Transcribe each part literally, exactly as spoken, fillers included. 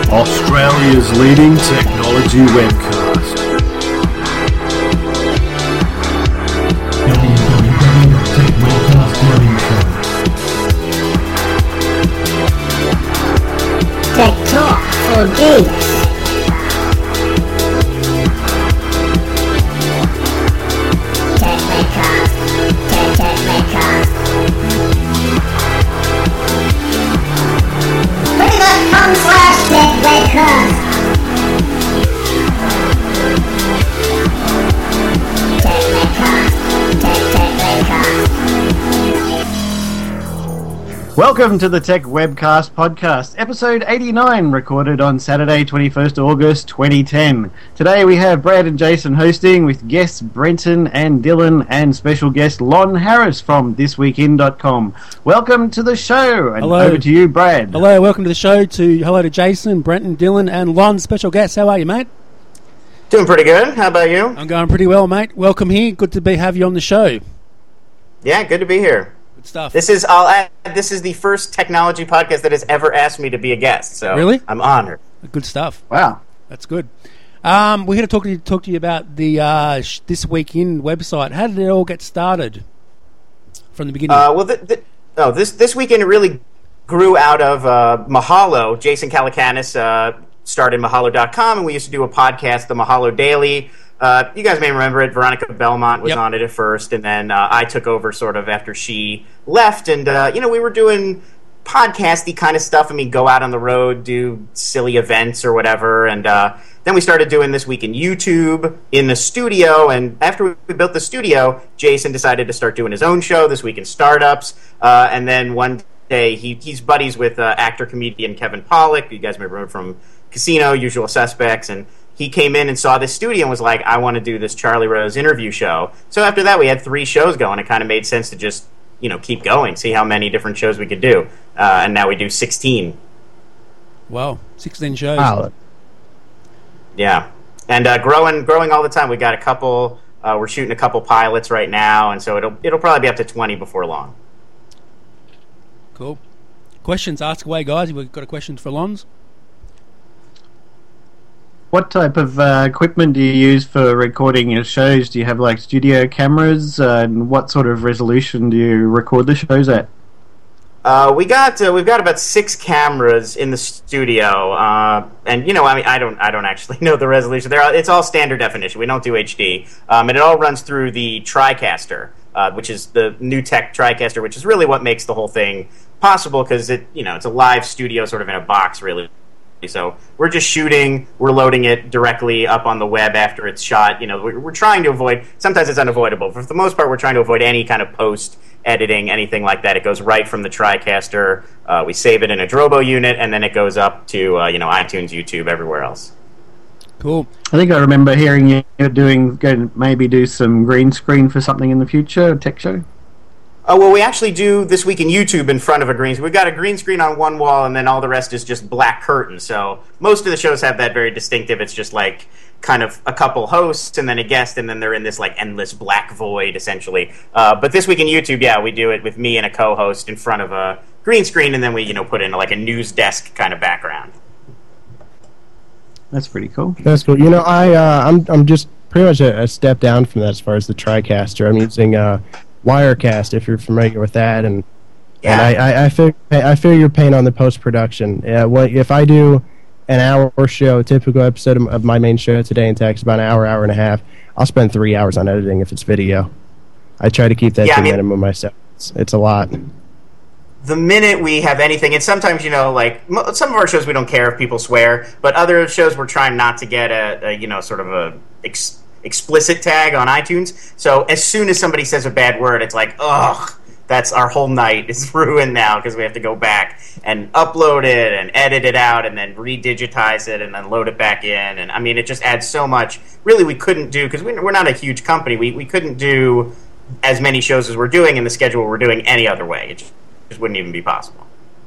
Australia's leading technology webcast. w w w dot tech webcast dot info. Tech Talk for Geeks. Tech Webcast. Tech Tech Webcast. twitter.com slash Tech Webcast. Tech Webcast. Tech Tech Webcast. Welcome to the Tech Webcast podcast, episode eighty-nine, recorded on Saturday, twenty-first of August, twenty ten. Today we have Brad and Jason hosting, with guests Brenton and Dylan, and special guest Lon Harris from this week in dot com. Welcome to the show, and Hello. over to you, Brad. Hello, welcome to the show. To hello to Jason, Brenton, Dylan, and Lon, special guests. How are you, mate? Doing pretty good. How about you? I'm going pretty well, mate. Welcome here. Good to be have you on the show. Yeah, good to be here. Good stuff. This is I'll add, this is the first technology podcast that has ever asked me to be a guest. So Really? I'm honored. Good stuff. Wow. That's good. Um, we're here to talk to you, talk to you about the uh, sh- This Week In website. How did it all get started from the beginning? Uh, well, th- th- oh, this this weekend it really grew out of uh, Mahalo. Jason Calacanis uh, started Mahalo dot com, and we used to do a podcast, the Mahalo Daily. Uh, you guys may remember it. Veronica Belmont was Yep. on it at first, and then uh, I took over sort of after she left. And, uh, you know, we were doing podcasty kind of stuff. I mean, go out on the road, do silly events or whatever. And uh, then we started doing This Week in YouTube in the studio. And after we built the studio, Jason decided to start doing his own show, This Week in Startups. Uh, and then one day, he, he's buddies with uh, actor-comedian Kevin Pollak. You guys may remember from Casino, Usual Suspects, and he came in and saw this studio and was like, I want to do this Charlie Rose interview show. So after that, we had three shows going. It kind of made sense to just, you know, keep going, see how many different shows we could do. Uh, and now we do sixteen. Wow, sixteen shows. Wow. Yeah. And uh, growing growing all the time. We got a couple, uh, we're shooting a couple pilots right now, and so it'll it'll probably be up to twenty before long. Cool. Questions? Ask away, guys. We've got a question for Lons. What type of uh, equipment do you use for recording your shows? Do you have, like, studio cameras? Uh, and what sort of resolution do you record the shows at? Uh, we got uh, we've got about six cameras in the studio, uh, and you know, I mean, I don't I don't actually know the resolution. They're all, it's all standard definition. We don't do H D, um, and it all runs through the TriCaster, uh, which is the new tech TriCaster, which is really what makes the whole thing possible, because it you know it's a live studio sort of in a box, really. So we're just shooting, we're loading it directly up on the web after it's shot. You know, we're, we're trying to avoid, sometimes it's unavoidable, but for the most part, we're trying to avoid any kind of post-editing, anything like that. It goes right from the TriCaster. Uh, we save it in a Drobo unit, and then it goes up to, uh, you know, iTunes, YouTube, everywhere else. Cool. I think I remember hearing you doing, going to maybe do some green screen for something in the future, a tech show. Oh, well, we actually do This Week in YouTube in front of a green screen. We've got a green screen on one wall, and then all the rest is just black curtains. So most of the shows have that very distinctive. It's just like kind of a couple hosts and then a guest, and then they're in this like endless black void, essentially. Uh, but This Week in YouTube, yeah, we do it with me and a co-host in front of a green screen, and then we, you know, put in like a news desk kind of background. That's pretty cool. That's cool. You know, I uh, I'm I'm just pretty much a, a step down from that as far as the TriCaster. I'm using uh, Wirecast, if you're familiar with that, and Yeah. and I I, I feel I feel your pain on the post production. Uh, what if I do an hour show, a typical episode of, of my main show today in text, about an hour, hour and a half, I'll spend three hours on editing if it's video. I try to keep that Yeah, to I mean- minimum myself. It's, it's a lot. The minute we have anything, and sometimes, you know, like, mo- some of our shows we don't care if people swear, but other shows we're trying not to get a, a you know, sort of a ex- explicit tag on iTunes. So as soon as somebody says a bad word, it's like, ugh, that's our whole night is ruined now, because we have to go back and upload it and edit it out and then redigitize it and then load it back in. And, I mean, it just adds so much. Really, we couldn't do, because we're not a huge company, we, we couldn't do as many shows as we're doing in the schedule we're doing any other way. It just, just wouldn't even be possible.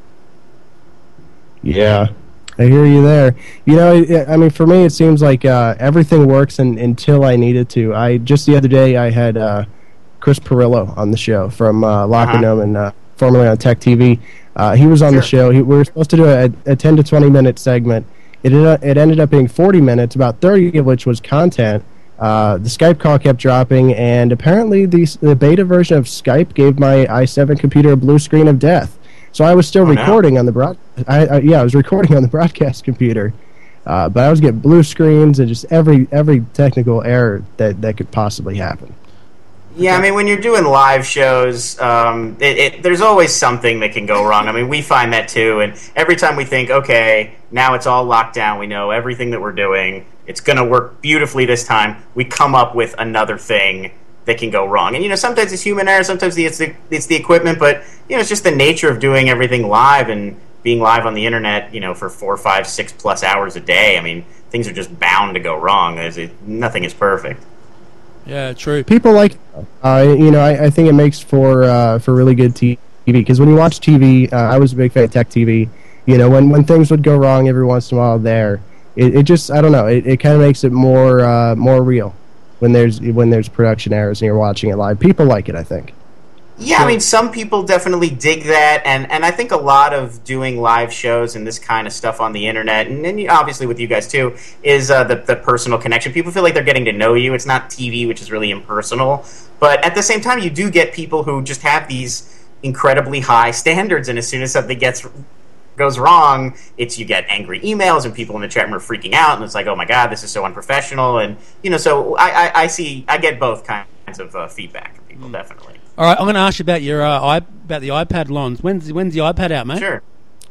Yeah, I hear you there. You know, it, I mean, for me, it seems like uh, everything works in, until I need it to. I just the other day I had uh, Chris Pirillo on the show from uh, Locker Uh-huh. Room and uh, formerly on Tech T V. Uh, he was on Sure. the show. He, we were supposed to do a, a ten to twenty minute segment, It ended- it ended up being forty minutes, about thirty of which was content. Uh, the Skype call kept dropping, and apparently the the beta version of Skype gave my i seven computer a blue screen of death. So I was still Oh, no. recording on the broad. I, I, yeah, I was recording on the broadcast computer, uh, but I was getting blue screens and just every every technical error that, that could possibly happen. Yeah, I mean, when you're doing live shows, um, it, it, there's always something that can go wrong. I mean, we find that too, and every time we think, okay, now it's all locked down, we know everything that we're doing, it's going to work beautifully this time, we come up with another thing that can go wrong. And, you know, sometimes it's human error, sometimes it's the, it's the equipment, but, you know, it's just the nature of doing everything live and being live on the internet, you know, for four, five, six plus hours a day. I mean, things are just bound to go wrong. There's a, nothing is perfect. Yeah, true. People like, uh, you know, I, I think it makes for uh, for really good T V, because when you watch T V, uh, I was a big fan of Tech T V. You know, when, when things would go wrong every once in a while there, it, it just, I don't know, it, it kind of makes it more uh, more real when there's when there's production errors and you're watching it live. People like it, I think. Yeah, I mean, some people definitely dig that, and, and I think a lot of doing live shows and this kind of stuff on the internet, and, and obviously with you guys too, is uh, the, the personal connection. People feel like they're getting to know you. It's not T V, which is really impersonal, but at the same time, you do get people who just have these incredibly high standards, and as soon as something gets goes wrong, it's you get angry emails, and people in the chat room are freaking out, and it's like, oh my god, this is so unprofessional, and you know, so I, I, I see, I get both kinds of uh, feedback from people, mm. definitely. All right, I'm going to ask you about your uh, i about the iPad Lons. When's when's the iPad out, mate? Sure.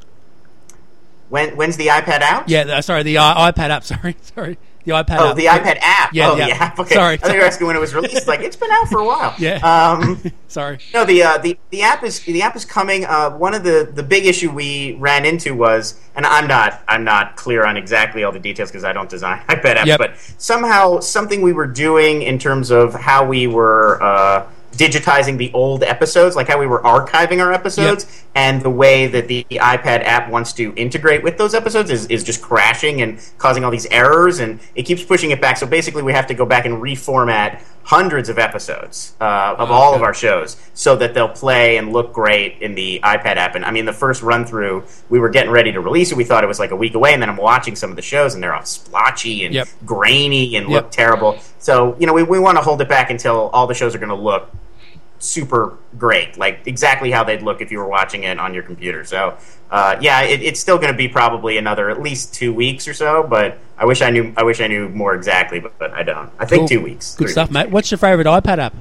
When when's the iPad out? Yeah, the, sorry, the uh, iPad app. Sorry, sorry, the iPad. Oh, app. the iPad app. Yeah, oh, the the app. app. Okay. Sorry, I think you were asking when it was released. Like, it's been out for a while. Yeah. Um, sorry. No, the uh, the the app is the app is coming. Uh, one of the, the big issue we ran into was, and I'm not I'm not clear on exactly all the details because I don't design iPad apps, Yep. but somehow something we were doing in terms of how we were uh, digitizing the old episodes, like how we were archiving our episodes, Yep. and the way that the iPad app wants to integrate with those episodes is, is just crashing and causing all these errors, and it keeps pushing it back. So basically we have to go back and reformat hundreds of episodes uh, of Oh, all okay. of our shows so that they'll play and look great in the iPad app. And I mean, the first run through, we were getting ready to release it. We thought it was like a week away, and then I'm watching some of the shows, and they're all splotchy and Yep. grainy and Yep. look terrible. So, you know, we, we want to hold it back until all the shows are going to look super great, like exactly how they'd look if you were watching it on your computer. So, uh, yeah, it, it's still going to be probably another at least two weeks or so. But I wish I knew. I wish I knew more exactly, but, but I don't. I think Cool. two weeks. Good three stuff, weeks. mate. What's your favourite iPad app?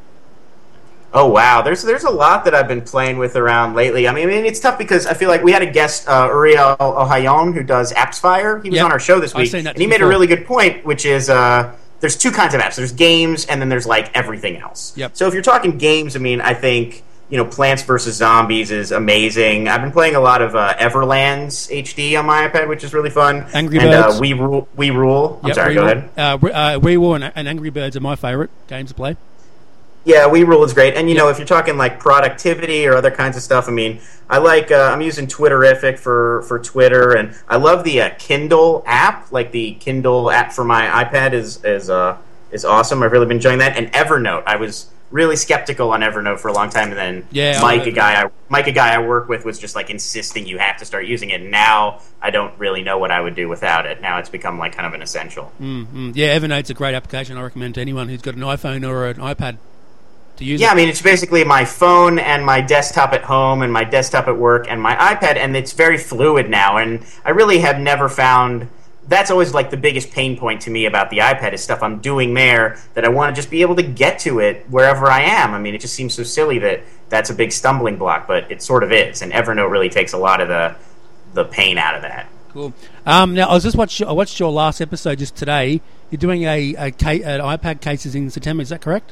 Oh wow, there's there's a lot that I've been playing with around lately. I mean, I mean it's tough because I feel like we had a guest, uh, Uriel Ohayon, who does AppsFire. He was Yep. on our show this I've week, seen that and he made before. a really good point, which is uh, there's two kinds of apps. There's games, and then there's like everything else. Yep. So if you're talking games, I mean, I think you know Plants versus Zombies is amazing. I've been playing a lot of uh, Everlands H D on my iPad, which is really fun. Angry and, Birds. Uh, we rule. We rule. I'm Yep, sorry. Wii Go War. ahead. Uh, Wii- uh, Wii War and, and Angry Birds are my favourite games to play. Yeah, We Rule is great, and you Yep. know if you're talking like productivity or other kinds of stuff, I mean, I like uh, I'm using Twitterific for for Twitter, and I love the uh, Kindle app. Like the Kindle app for my iPad is is uh, is awesome. I've really been enjoying that. And Evernote, I was really skeptical on Evernote for a long time, and then Yeah, I Mike, love a guy I Mike, a guy I work with, was just like insisting you have to start using it. And now I don't really know what I would do without it. Now it's become like kind of an essential. Mm-hmm. Yeah, Evernote's a great application. I recommend to anyone who's got an iPhone or an iPad to use Yeah, it. I mean, it's basically my phone and my desktop at home and my desktop at work and my iPad, and it's very fluid now. And I really have never found... That's always like the biggest pain point to me about the iPad is stuff I'm doing there that I want to just be able to get to it wherever I am. I mean, it just seems so silly that that's a big stumbling block, but it sort of is. And Evernote really takes a lot of the the pain out of that. Cool. Um, now, I was just watched. I watched your last episode just today. You're doing a, a ca- an iPad cases in September. Is that correct?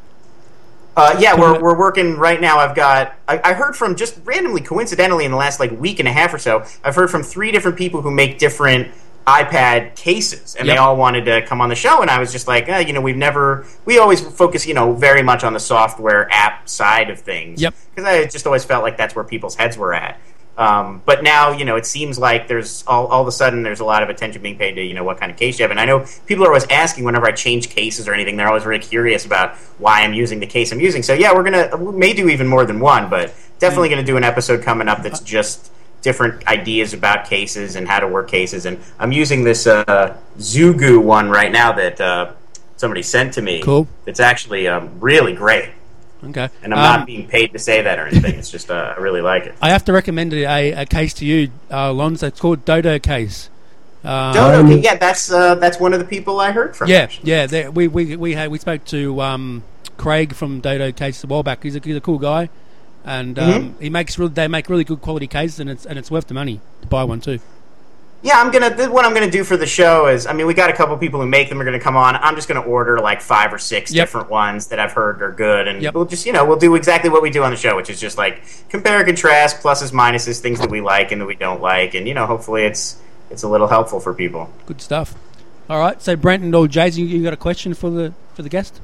Uh, yeah, we're we're working right now. I've got I, I heard from just randomly, coincidentally, in the last like week and a half or so. I've heard from three different people who make different iPad cases, and Yep. they all wanted to come on the show. And I was just like, eh, you know, we've never we always focus, you know, very much on the software app side of things. Yep. Because I just always felt like that's where people's heads were at. Um, but now, you know, it seems like there's all, all of a sudden there's a lot of attention being paid to, you know, what kind of case you have. And I know people are always asking whenever I change cases or anything, they're always really curious about why I'm using the case I'm using. So yeah, we're going to, we may do even more than one, but definitely going to do an episode coming up that's just different ideas about cases and how to work cases. And I'm using this uh, Zugu one right now that uh, somebody sent to me. Cool. It's actually um, really great. Okay. And I'm Um, not being paid to say that or anything. It's just uh, I really like it. I have to recommend a, a case to you, uh, Lonzo. It's called Dodo Case. Uh, Dodo, okay, yeah, that's uh, that's one of the people I heard from. Yeah, actually. yeah. they- We we we had, we spoke to um, Craig from Dodo Case a while back. He's a, he's a cool guy, and um, Mhm. he makes real, they make really good quality cases, and it's and it's worth the money to buy one too. Yeah, I'm gonna. th- What I'm gonna do for the show is, I mean, we got a couple people who make them are gonna come on. I'm just gonna order like five or six Yep. different ones that I've heard are good, and Yep. we'll just, you know, we'll do exactly what we do on the show, which is just like compare, contrast, pluses, minuses, things that we like and that we don't like, and you know, hopefully it's it's a little helpful for people. Good stuff. All right, so Brenton or Jason, you, you got a question for the for the guest?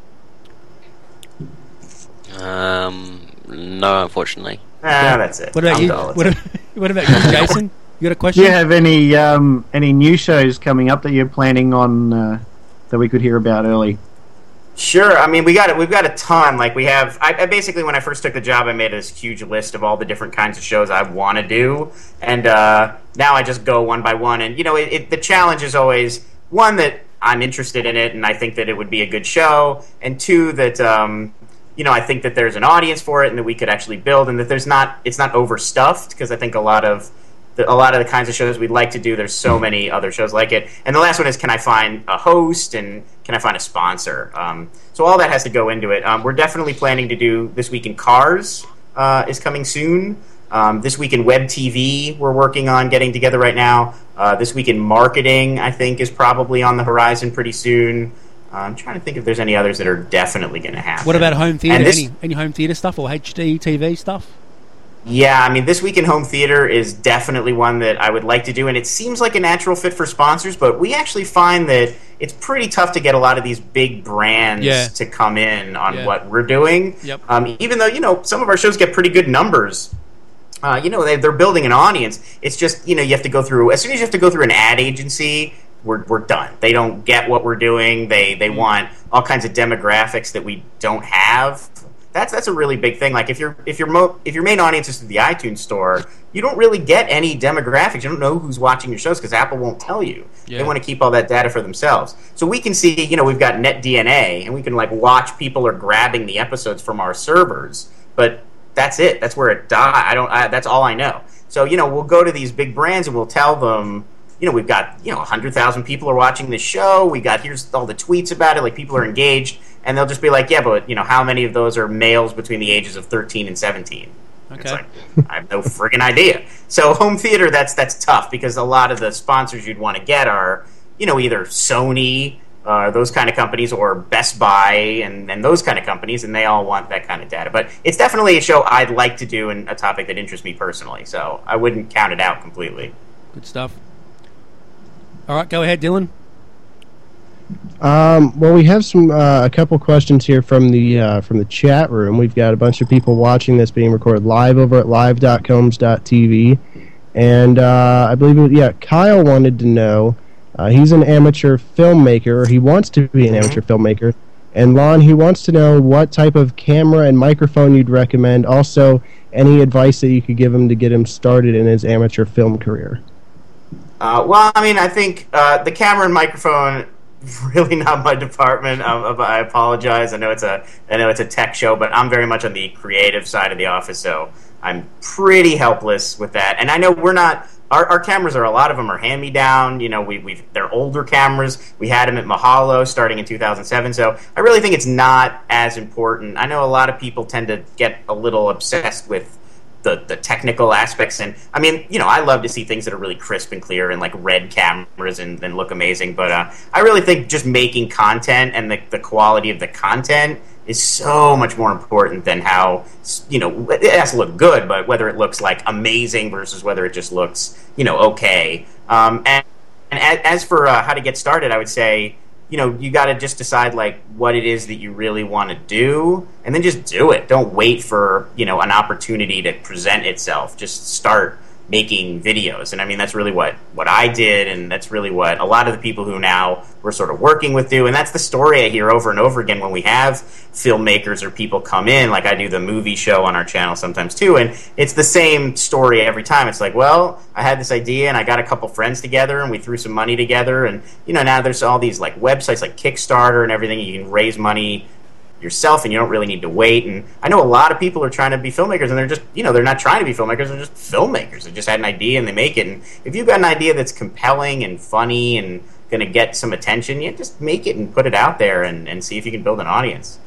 Um, no, unfortunately. Ah, that's it. What about I'm you? dull, What, that's about- what about you, Jason? You got a Do question? you have any um, any new shows coming up that you're planning on uh, that we could hear about early? Sure. I mean, we got it. We've got a ton. Like we have. I, I basically, when I first took the job, I made this huge list of all the different kinds of shows I want to do, and uh, now I just go one by one. And you know, it, it, the challenge is always one that I'm interested in it, and I think that it would be a good show, and two that um, you know, I think that there's an audience for it, and that we could actually build, and that there's not. It's not overstuffed, because I think a lot of the, a lot of the kinds of shows we'd like to do, there's so many other shows like it. And the last one is, can I find a host and can I find a sponsor? Um, so all that has to go into it. Um, we're definitely planning to do This Week in Cars uh, is coming soon. Um, This Week in Web T V we're working on getting together right now. Uh, This Week in Marketing, I think, is probably on the horizon pretty soon. Uh, I'm trying to think if there's any others that are definitely going to happen. What about home theatre? And this- Any any home theatre stuff or H D T V stuff? Yeah, I mean, This Week in Home Theater is definitely one that I would like to do, and it seems like a natural fit for sponsors, but we actually find that it's pretty tough to get a lot of these big brands Yeah. to come in on Yeah. what we're doing. Yep. Um, even though, you know, some of our shows get pretty good numbers. Uh, you know, they, they're building an audience. It's just, you know, you have to go through, as soon as you have to go through an ad agency, we're, we're done. They don't get what we're doing. They, they want all kinds of demographics that we don't have. That's that's a really big thing. Like if your if your mo- if your main audience is through the iTunes store, you don't really get any demographics. You don't know who's watching your shows because Apple won't tell you. Yeah. They want to keep all that data for themselves. So we can see, you know, we've got NetDNA, and we can like watch people are grabbing the episodes from our servers. But that's it. That's where it died. I don't. I, that's all I know. So you know, we'll go to these big brands and we'll tell them, you know, we've got, you know, one hundred thousand people are watching this show. We got, here's all the tweets about it. Like, people are engaged. And they'll just be like, yeah, but, you know, how many of those are males between the ages of thirteen and seventeen? Okay. It's like, I have no friggin' idea. So home theater, that's that's tough, because a lot of the sponsors you'd want to get are, you know, either Sony, uh, those kind of companies, or Best Buy, and, and those kind of companies, and they all want that kind of data. But it's definitely a show I'd like to do, and a topic that interests me personally. So I wouldn't count it out completely. Good stuff. All right, go ahead, Dylan. Um, well, we have some uh, a couple questions here from the uh, from the chat room. We've got a bunch of people watching this being recorded live over at live dot combs dot t v, and uh, I believe it, yeah, Kyle wanted to know. Uh, he's an amateur filmmaker, or he wants to be an amateur filmmaker. And Lon, he wants to know what type of camera and microphone you'd recommend. Also, any advice that you could give him to get him started in his amateur film career. Uh, well, I mean, I think uh, the camera and microphone, really not my department. Um, I apologize. I know it's a I know it's a tech show, but I'm very much on the creative side of the office, so I'm pretty helpless with that. And I know we're not. Our, our cameras are, a lot of them are hand me down. You know, we we've they're older cameras. We had them at Mahalo starting in two thousand seven. So I really think it's not as important. I know a lot of people tend to get a little obsessed with the the technical aspects, and I mean, you know, I love to see things that are really crisp and clear and like red cameras and, and look amazing, but uh, I really think just making content and the, the quality of the content is so much more important than how, you know, it has to look good, but whether it looks like amazing versus whether it just looks, you know, okay. Um, and, and as for uh, how to get started, I would say, you know, you got to just decide, like, what it is that you really want to do, and then just do it. Don't wait for, you know, an opportunity to present itself. Just start making videos. And I mean, that's really what, what I did, and that's really what a lot of the people who now we're sort of working with do. And that's the story I hear over and over again when we have filmmakers or people come in. Like I do the movie show on our channel sometimes too, and it's the same story every time. It's like, well, I had this idea and I got a couple friends together and we threw some money together, and you know, now there's all these like websites like Kickstarter and everything. You can raise money yourself and you don't really need to wait. And I know a lot of people are trying to be filmmakers and they're just, you know, they're not trying to be filmmakers, they're just filmmakers. They just had an idea and they make it. And if you've got an idea that's compelling and funny and going to get some attention, you just make it and put it out there and, and see if you can build an audience.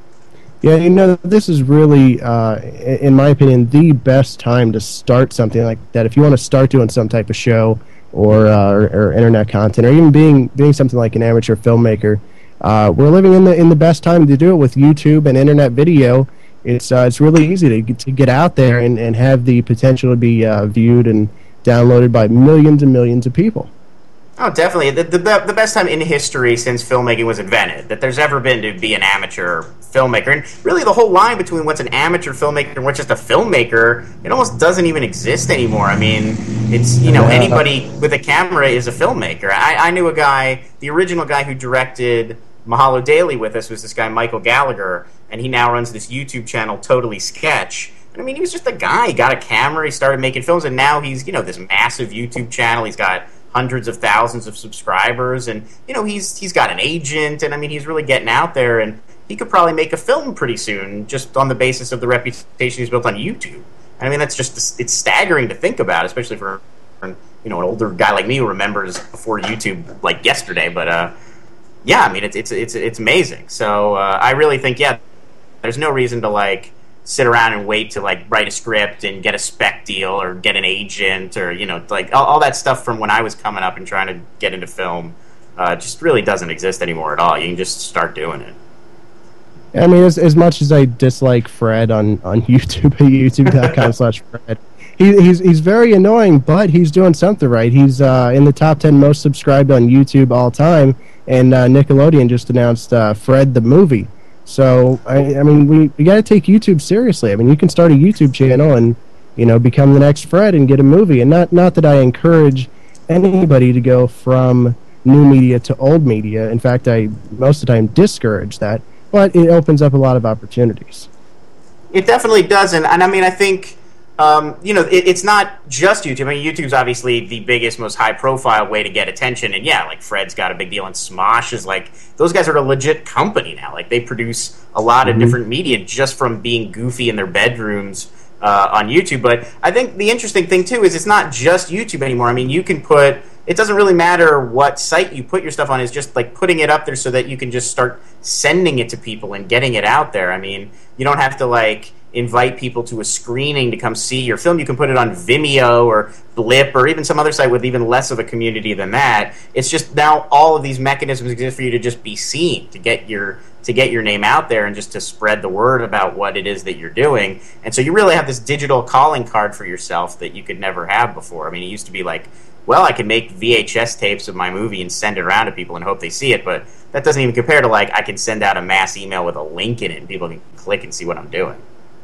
Yeah, you know, this is really, uh, in my opinion, the best time to start something like that. If you want to start doing some type of show or, uh, or, or internet content, or even being being something like an amateur filmmaker, Uh, we're living in the in the best time to do it with YouTube and internet video. It's uh, it's really easy to get, to get out there and, and have the potential to be uh, viewed and downloaded by millions and millions of people. Oh, definitely. The, the the best time in history since filmmaking was invented that there's ever been to be an amateur filmmaker. And really the whole line between what's an amateur filmmaker and what's just a filmmaker, it almost doesn't even exist anymore. I mean, it's, you know, Yeah. anybody with a camera is a filmmaker. I, I knew a guy, the original guy who directed Mahalo Daily with us was this guy Michael Gallagher, and he now runs this YouTube channel, Totally Sketch. And I mean, he was just a guy. He got a camera, he started making films, and now he's, you know, this massive YouTube channel. He's got hundreds of thousands of subscribers, and, you know, he's he's got an agent, and I mean, he's really getting out there, and he could probably make a film pretty soon just on the basis of the reputation he's built on YouTube. And I mean, that's just, it's staggering to think about, especially for, you know, an older guy like me who remembers before YouTube like yesterday, but, uh, yeah, I mean, it's it's it's it's amazing. So uh, I really think, yeah, there's no reason to like sit around and wait to like write a script and get a spec deal or get an agent or, you know, like all, all that stuff from when I was coming up and trying to get into film uh, just really doesn't exist anymore at all. You can just start doing it. I mean, as as much as I dislike Fred on on YouTube at youtube dot com slash Fred, he, he's he's very annoying, but he's doing something right. He's uh, in the top ten most subscribed on YouTube all time. And uh, Nickelodeon just announced uh, Fred the movie. So, I, I mean, we, we got to take YouTube seriously. I mean, you can start a YouTube channel and, you know, become the next Fred and get a movie. And not, not that I encourage anybody to go from new media to old media. In fact, I most of the time discourage that. But it opens up a lot of opportunities. It definitely does. And, and I mean, I think... Um, you know, it, it's not just YouTube. I mean, YouTube's obviously the biggest, most high-profile way to get attention. And yeah, like Fred's got a big deal, and Smosh is like, those guys are a legit company now. Like, they produce a lot of Mhm. different media just from being goofy in their bedrooms uh, on YouTube. But I think the interesting thing, too, is it's not just YouTube anymore. I mean, you can put... It doesn't really matter what site you put your stuff on. It's just like putting it up there so that you can just start sending it to people and getting it out there. I mean, you don't have to, like... invite people to a screening to come see your film. You can put it on Vimeo or Blip or even some other site with even less of a community than that. It's just now all of these mechanisms exist for you to just be seen, to get your to get your name out there and just to spread the word about what it is that you're doing. And so you really have this digital calling card for yourself that you could never have before. I mean, it used to be like, well, I can make V H S tapes of my movie and send it around to people and hope they see it, but that doesn't even compare to like I can send out a mass email with a link in it and people can click and see what I'm doing.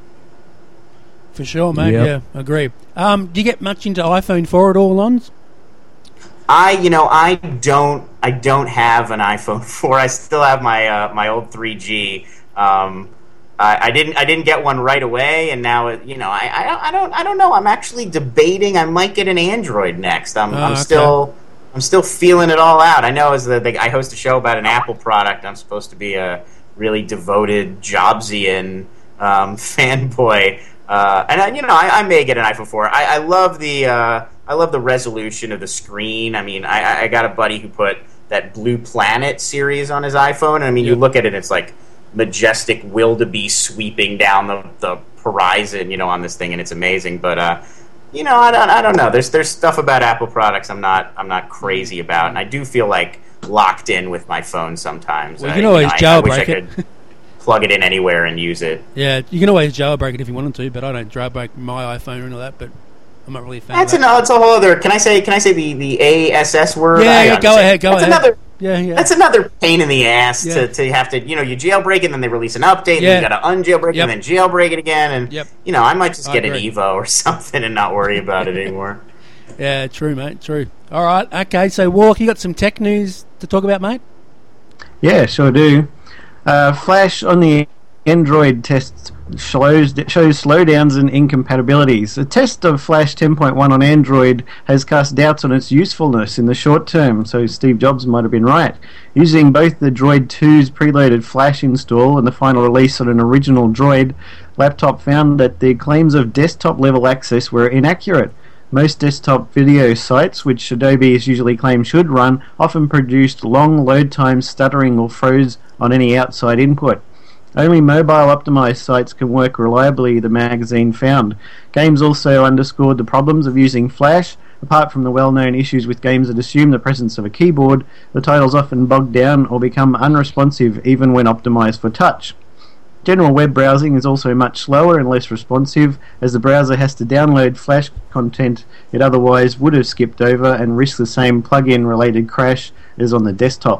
For sure, mate. Yep. Yeah, agree. Um, do you get much into iPhone four at all, Lons? I, you know, I don't, I don't have an iPhone four. I still have my uh, my old three G. Um, I, I didn't, I didn't get one right away, and now, it, you know, I, I, I don't, I don't know. I'm actually debating. I might get an Android next. I'm, Oh, I'm okay. still, I'm still feeling it all out. I know as the, the I host a show about an Apple product. I'm supposed to be a really devoted Jobsian um, fanboy. Uh, and I, you know, I, I may get an iPhone four. I, I love the uh, I love the resolution of the screen. I mean, I, I got a buddy who put that Blue Planet series on his iPhone. And I mean, you Yep. look at it, it's like majestic wildebeest sweeping down the, the horizon, you know, on this thing, and it's amazing. But uh, you know, I don't I don't know. There's there's stuff about Apple products I'm not I'm not crazy about, and I do feel like locked in with my phone sometimes. Well, you I, can always know, I, I wish I jailbreak it. could plug it in anywhere and use it. Yeah, you can always jailbreak it if you wanted to, but I don't jailbreak my iPhone and all that. But I'm not really a fan. That's of an that. it's a whole other. Can I say? Can I say the, the A S S word? Yeah, I yeah, understand. go ahead, go that's ahead. Another, Yeah, yeah. That's another pain in the ass Yeah. to, to have to, you know, you jailbreak it, and then they release an update, Yeah. and you got to unjailbreak Yep. it, and then jailbreak it again, and, Yep. you know, I might just I get agree. an Evo or something and not worry about it anymore. Yeah, true, mate. True. All right. Okay. So, Walk, you got some tech news to talk about, mate? Yeah, sure do. Uh, Flash on the Android tests shows shows slowdowns and incompatibilities. A test of Flash ten point one on Android has cast doubts on its usefulness in the short term, so Steve Jobs might have been right. Using both the Droid two's preloaded Flash install and the final release on an original Droid laptop found that the claims of desktop-level access were inaccurate. Most desktop video sites, which Adobe is usually claimed should run, often produced long load times, stuttering or froze on any outside input. Only mobile-optimized sites can work reliably, the magazine found. Games also underscored the problems of using Flash. Apart from the well-known issues with games that assume the presence of a keyboard, the titles often bog down or become unresponsive even when optimized for touch. General web browsing is also much slower and less responsive, as the browser has to download Flash content it otherwise would have skipped over and risk the same plug-in-related crash as on the desktop.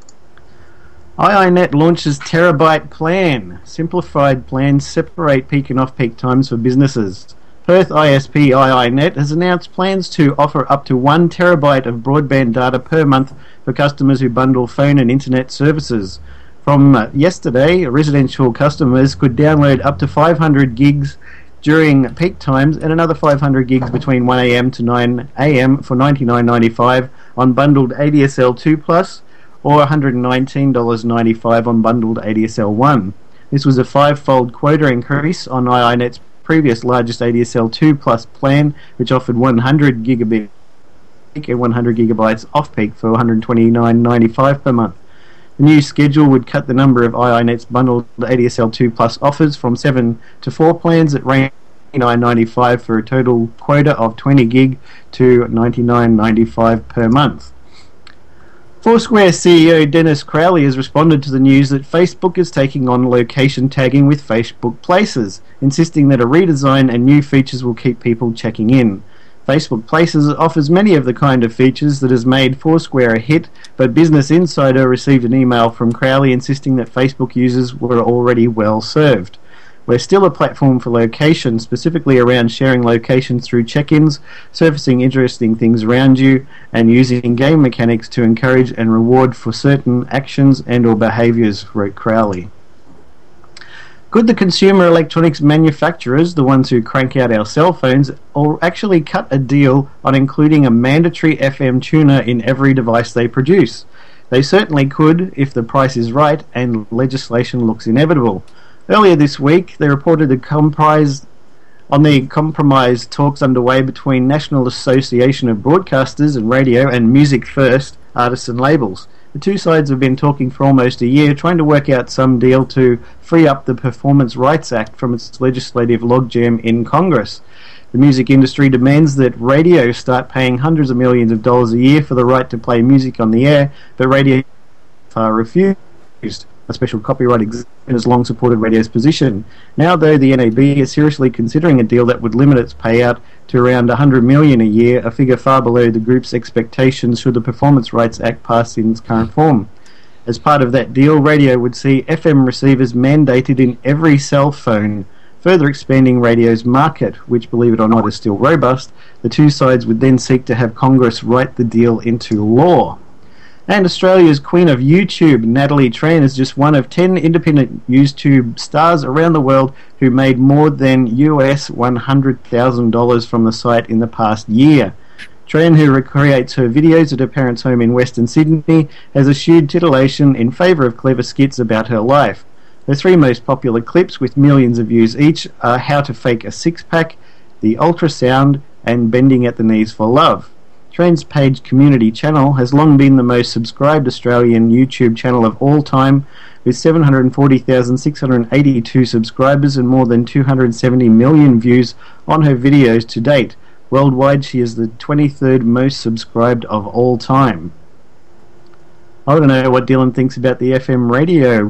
iiNet launches Terabyte Plan. Simplified plans separate peak and off-peak times for businesses. Perth I S P iiNet has announced plans to offer up to one terabyte of broadband data per month for customers who bundle phone and internet services. From uh, yesterday, residential customers could download up to five hundred gigs during peak times and another five hundred gigs between one a m to nine a m for ninety-nine ninety-five on bundled A D S L two plus, or one hundred nineteen dollars ninety-five on bundled A D S L one. This was a five-fold quota increase on iiNet's previous largest A D S L two plus plan, which offered one hundred gigabit peak and one hundred gigabytes off-peak for one hundred twenty-nine ninety-five per month. The new schedule would cut the number of iiNet's bundled A D S L two plus offers from seven to four plans at range ninety-nine ninety-five for a total quota of twenty gig to ninety-nine ninety-five per month. Foursquare C E O Dennis Crowley has responded to the news that Facebook is taking on location tagging with Facebook Places, insisting that a redesign and new features will keep people checking in. Facebook Places offers many of the kind of features that has made Foursquare a hit, but Business Insider received an email from Crowley insisting that Facebook users were already well served. We're still a platform for location, specifically around sharing locations through check-ins, surfacing interesting things around you, and using game mechanics to encourage and reward for certain actions and or behaviours, wrote Crowley. Could the consumer electronics manufacturers, the ones who crank out our cell phones, or actually cut a deal on including a mandatory F M tuner in every device they produce? They certainly could if the price is right and legislation looks inevitable. Earlier this week, they reported the comprise on the compromise talks underway between National Association of Broadcasters and Radio and Music First artists and labels. The two sides have been talking for almost a year, trying to work out some deal to free up the Performance Rights Act from its legislative logjam in Congress. The music industry demands that radio start paying hundreds of millions of dollars a year for the right to play music on the air, but radio are refused. A special copyright exemption has long supported radio's position. Now, though, the N A B is seriously considering a deal that would limit its payout to around one hundred million dollars a year, a figure far below the group's expectations should the Performance Rights Act pass in its current form. As part of that deal, radio would see F M receivers mandated in every cell phone, further expanding radio's market, which, believe it or not, is still robust. The two sides would then seek to have Congress write the deal into law. And Australia's Queen of YouTube, Natalie Tran, is just one of ten independent YouTube stars around the world who made more than U S one hundred thousand dollars from the site in the past year. Tran, who recreates her videos at her parents' home in Western Sydney, has eschewed titillation in favour of clever skits about her life. Her three most popular clips, with millions of views each, are How to Fake a Six-Pack, The Ultrasound, and Bending at the Knees for Love. Tran's Page Community Channel has long been the most subscribed Australian YouTube channel of all time, with seven hundred forty thousand six hundred eighty-two subscribers and more than two hundred seventy million views on her videos to date. Worldwide, she is the twenty-third most subscribed of all time. I want to know what Dylan thinks about the F M radio.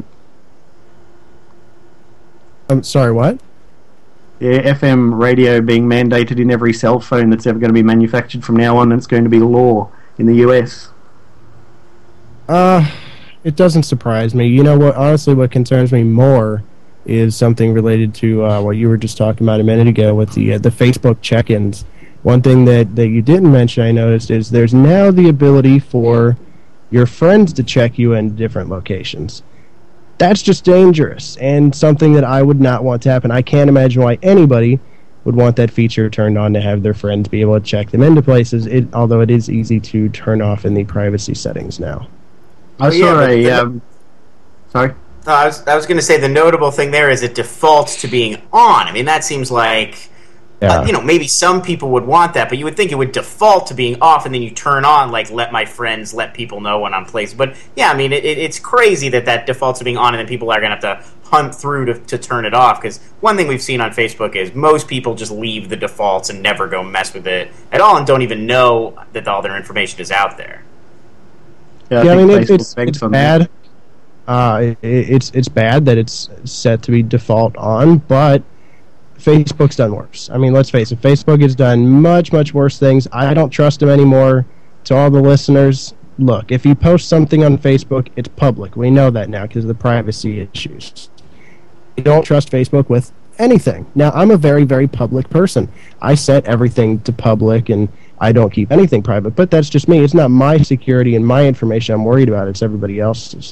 I'm sorry, what? Yeah, F M radio being mandated in every cell phone that's ever going to be manufactured from now on. It's going to be law in the U S. Uh, it doesn't surprise me. You know what? Honestly, what concerns me more is something related to uh, what you were just talking about a minute ago with the uh, the Facebook check-ins. One thing that, that you didn't mention, I noticed, is there's now the ability for your friends to check you in different locations. That's just dangerous and something that I would not want to happen. I can't imagine why anybody would want that feature turned on to have their friends be able to check them into places, it, although it is easy to turn off in the privacy settings now. I Oh, saw yeah, a. but- Um, sorry. No, I was I was going to say the notable thing there is it defaults to being on. I mean, that seems like Yeah. uh, you know, maybe some people would want that, but you would think it would default to being off, and then you turn on like let my friends let people know when I'm placed. But yeah, I mean, it, it, it's crazy that that defaults to being on, and then people are going to have to hunt through to, to turn it off. Because one thing we've seen on Facebook is most people just leave the defaults and never go mess with it at all, and don't even know that all their information is out there. Yeah, yeah, I think mean, it, Facebook it's, banks it's on bad. that. Uh, it, it's it's bad that it's set to be default on, but Facebook's done worse. I mean, let's face it, Facebook has done much, much worse things. I don't trust them anymore. To all the listeners, look, if you post something on Facebook, it's public. We know that now because of the privacy issues. You don't trust Facebook with anything. Now, I'm a very, very public person. I set everything to public, and I don't keep anything private, but that's just me. It's not my security and my information I'm worried about. It's everybody else's.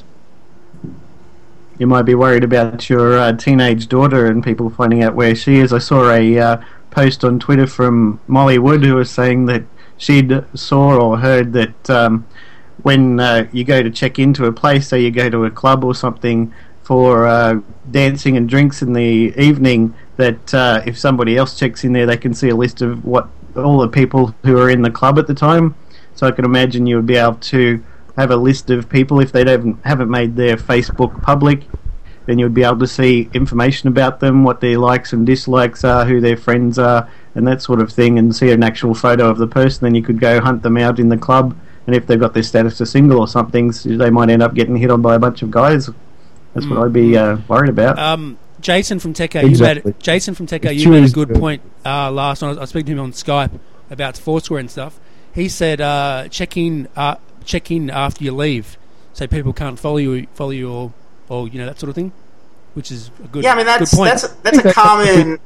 You might be worried about your uh, teenage daughter and people finding out where she is. I saw a uh, post on Twitter from Molly Wood who was saying that she'd saw or heard that um, when uh, you go to check into a place, say you go to a club or something for uh, dancing and drinks in the evening, that uh, if somebody else checks in there, they can see a list of what all the people who are in the club at the time. So I can imagine you would be able to have a list of people. If they don't haven't made their Facebook public, then you would be able to see information about them, what their likes and dislikes are, who their friends are, and that sort of thing, and see an actual photo of the person. Then you could go hunt them out in the club, and if they've got their status as single or something, they might end up getting hit on by a bunch of guys. That's what I'd be uh, worried about. Um, Jason from Techo, Exactly. you made Jason from Techo, It's you made a choose good good. point uh, last night. I was speaking to him on Skype about Foursquare and stuff. He said uh, check in, uh, check in after you leave, so people can't follow you, follow you, or, or you know that sort of thing, which is a good. Yeah, I mean that's good point. that's that's a common.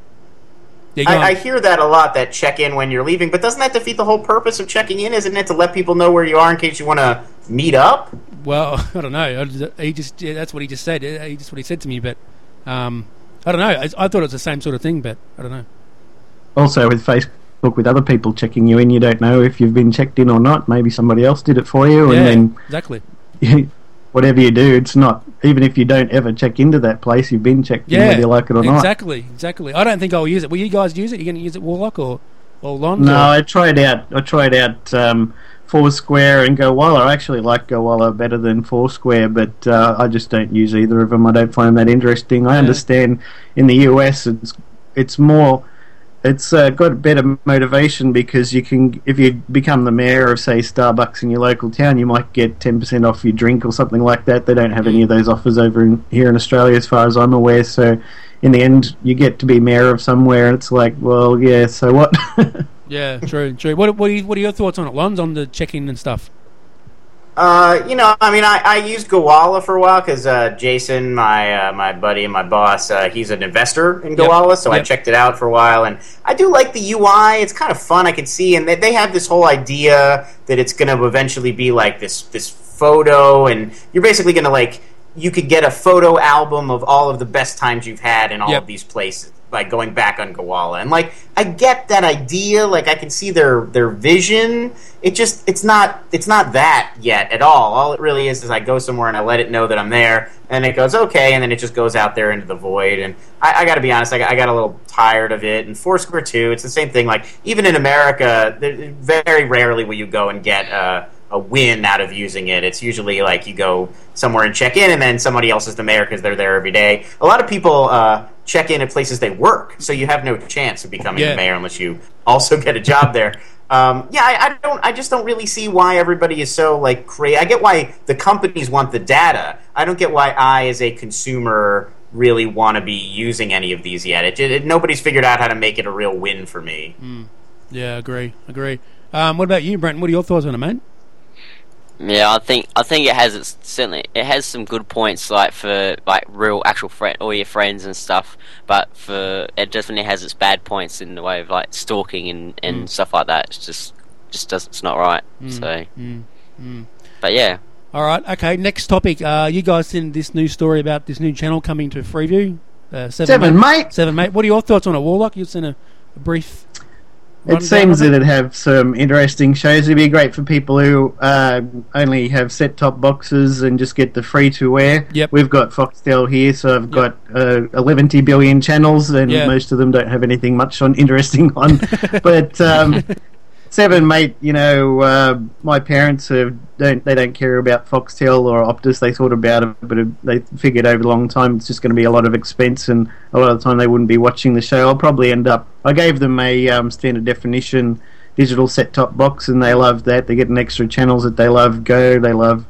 Yeah, go I, on. I hear that a lot. That check in when you're leaving, but doesn't that defeat the whole purpose of checking in? Isn't it to let people know where you are in case you want to meet up? Well, I don't know. I just- He just yeah, that's what he just said. Uh, He just what he said to me, but um, I don't know. I, I thought it was the same sort of thing, but I don't know. Also, with Facebook, with other people checking you in, you don't know if you've been checked in or not. Maybe somebody else did it for you, Yeah, and then exactly. whatever you do, it's not. Even if you don't ever check into that place, you've been checked in, Yeah, whether you like it or not. exactly, exactly. I don't think I'll use it. Will you guys use it? You going to use it, Warlock or or Lon? No, or? I tried out. I tried out um, Foursquare and GoWalla. I actually like GoWalla better than Foursquare, but uh, I just don't use either of them. I don't find them that interesting. I Yeah. understand in the U S it's it's more. It's uh, got better motivation because you can, if you become the mayor of, say, Starbucks in your local town, you might get ten percent off your drink or something like that. They don't have any of those offers over in, here in Australia, as far as I'm aware. So, in the end, you get to be mayor of somewhere, and it's like, well, yeah, so what? Yeah, true, true. What what are, you, what are your thoughts on it, Lons, on the check-in and stuff? Uh, you know, I mean, I, I used GoWalla for a while because uh, Jason, my uh, my buddy and my boss, uh, he's an investor in Yep. GoWalla, so I Yep. checked it out for a while, and I do like the U I. It's kind of fun. I can see, and they, they have this whole idea that it's going to eventually be like this this photo, and you're basically going to like you could get a photo album of all of the best times you've had in all Yep. of these places by going back on GoWalla. And like I get that idea, like I can see their their vision. It just it's not it's not that yet at all. All it really is is I go somewhere and I let it know that I'm there, and it goes okay, and then it just goes out there into the void. And I, I got to be honest, I got, I got a little tired of it. And Foursquare too, it's the same thing. Like even in America, there- very rarely will you go and get uh, a win out of using it. It's usually like you go somewhere and check in, and then somebody else is the mayor because they're there every day. A lot of people uh, check in at places they work, so you have no chance of becoming Yeah. the mayor unless you also get a job there. Um, yeah, I, I don't. I just don't really see why everybody is so like crazy. I get why the companies want the data. I don't get why I, as a consumer, really want to be using any of these yet. It, it, nobody's figured out how to make it a real win for me. Yeah, agree, agree. Um, what about you, Brenton? What are your thoughts on it, mate? Yeah, I think I think it has its certainly it has some good points like for like real actual friend all your friends and stuff, but for it definitely has its bad points in the way of like stalking and, and Mm. stuff like that. It's just just does it's not right. Mm. So, Mm. Mm. but yeah, All right, okay. Next topic. Uh, you guys seen this new story about this new channel coming to Freeview? Uh, seven, Seven, mate. Seven, mate. What are your thoughts on it, Warlock? You've seen a, a brief. It rundown seems of that it'd have some interesting shows. It'd be great for people who uh, only have set-top boxes and just get the free-to-air. Yep. We've got Foxtel here, so I've Yep. got uh, eleven billion channels, and Yeah. most of them don't have anything much on interesting on. But um, Seven, mate. You know, uh, my parents have, don't they don't care about Foxtel or Optus. They thought about it, but it, they figured over a long time it's just going to be a lot of expense, and a lot of the time they wouldn't be watching the show. I'll probably end up. I gave them a um, standard definition digital set-top box, and they love that. They get an extra channels that they love. Go, they love.